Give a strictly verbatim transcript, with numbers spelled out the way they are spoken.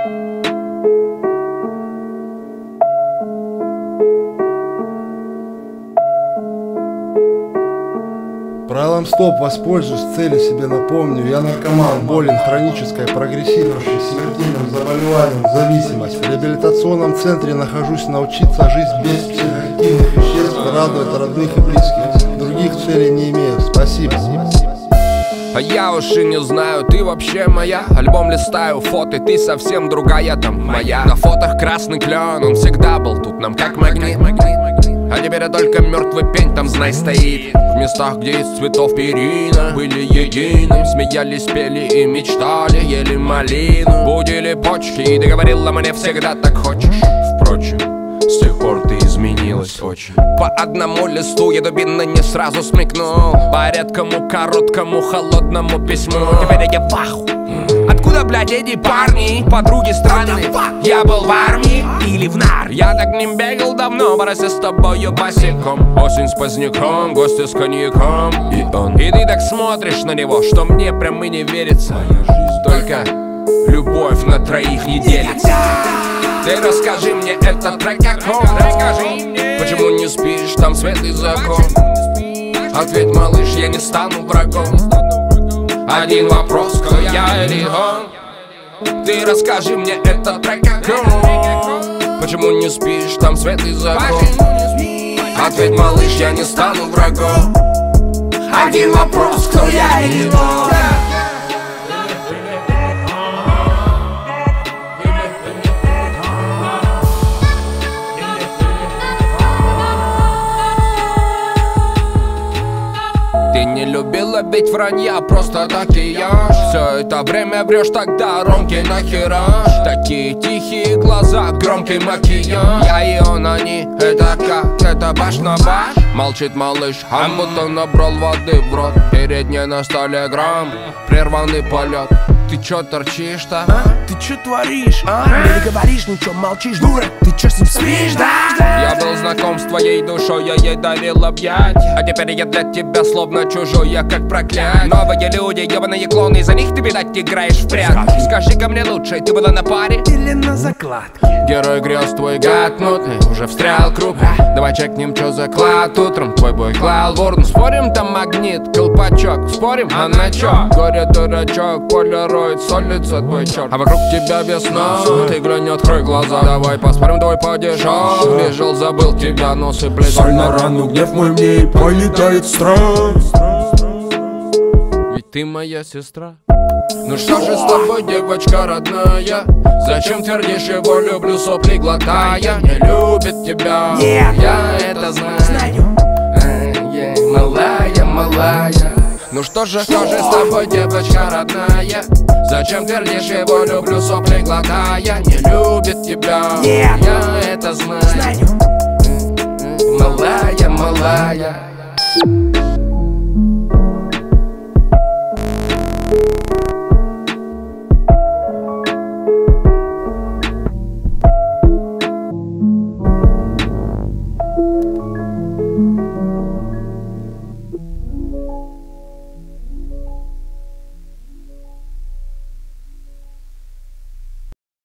Правилом стоп воспользуюсь, цели себе напомню. Я наркоман, болен хронической, прогрессирующей, смертельным заболеванием, зависимость. В реабилитационном центре нахожусь, научиться жить без психоактивных веществ, радовать родных и близких. Других целей не имею. Спасибо. А я уж и не знаю, ты вообще моя. Альбом листаю, фото, ты совсем другая там моя. На фотах красный клен, он всегда был тут нам как магнит. А теперь только мертвый пень там, знай, стоит. В местах, где из цветов перина были едины. Смеялись, пели и мечтали, ели малину. Будили почки и ты говорила мне всегда так хочешь. Впрочем, с тех пор ты изменилась очень. По одному листу я дубина не сразу смекнул. По редкому, короткому, холодному письму. Теперь я в аху. Откуда, блядь, эти парни? Подруги странные. Я был в армии или в нар. Я так не бегал давно, борося с тобою босиком. Осень с поздняком, гости с коньяком. И он. И ты так смотришь на него, что мне прям и не верится. Только любовь на троих не делится. Ты расскажи мне, этот трек какой? Расскажи мне, почему не спишь, там свет и закон. Ответь, малыш, я не стану врагом. Один вопрос, кто я или он? Ты расскажи мне, этот трек какой? Почему не спишь, там свет и закон. Ответь, малыш, я не стану врагом. Один вопрос, кто я или он? Ты не любила ведь вранья, просто так и ешь. Все это время врешь, тогда Ромки нахераш. Такие тихие глаза, громкий макияж. Я и он, они, это как, это баш на баш. Молчит малыш, а будто набрал воды в рот. Перед ней на столе грамм, прерванный полет. Ты чё торчишь-то? А? Ты чё творишь, а? Мне не говоришь ничего, молчишь, дура. Ты чё с ним спишь, да? Я был знаком с твоей душой, я ей дарил объятия. А теперь я для тебя словно чужой, я как проклятие. Новые люди, ебаные клоны, из-за них ты, видать, играешь в прятки. Скажи-ка мне лучше, ты была на паре? Или на закладке? Герой грез твой гад мутный, уже встрял крупно. Давай чекнем, чё заклад утром. Твой бой клал ворн. Спорим, там магнит, колпачок. Спорим, а на чё? Горе дурачок, полироид, солится твой черт. А вокруг тебя весна, ты глянь, открой глаза. Давай поспорим, твой падежок. Бежал, забыл тебя, нос и плечи. Соль на рану, гнев мой мне и полетает страх. Ведь ты моя сестра. Ну что же с тобой, девочка родная? Зачем твердишь его люблю, сопли глотая? Не любит тебя, Нет. я это знаю. Знаю. Эй, малая, малая. Ну что же, что же с тобой, девочка родная? Зачем твердишь его люблю, сопли глотая? Не любит тебя, Нет. я это знаю. Знаю. Малая, малая.